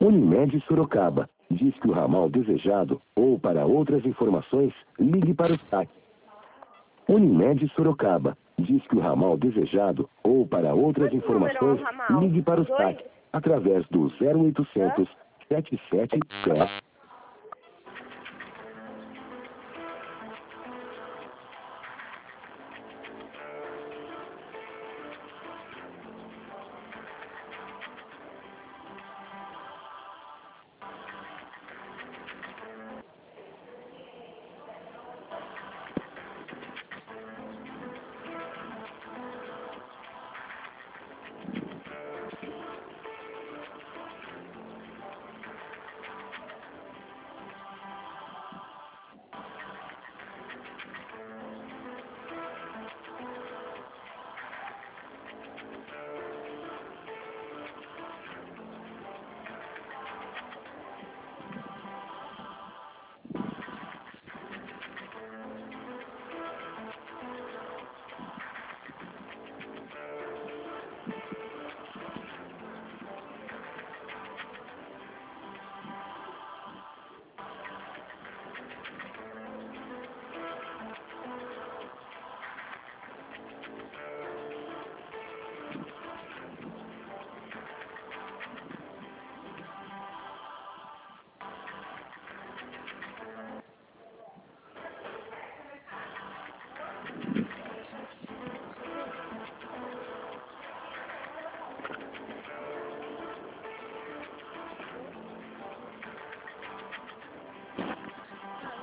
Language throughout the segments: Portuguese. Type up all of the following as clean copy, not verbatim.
Unimed Sorocaba. Diz que o ramal desejado ou para outras informações, ligue para o SAC. Unimed Sorocaba. Diz que o ramal desejado ou para outras informações, ligue para o SAC através do 0800 7710.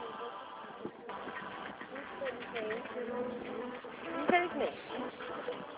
Infelizmente.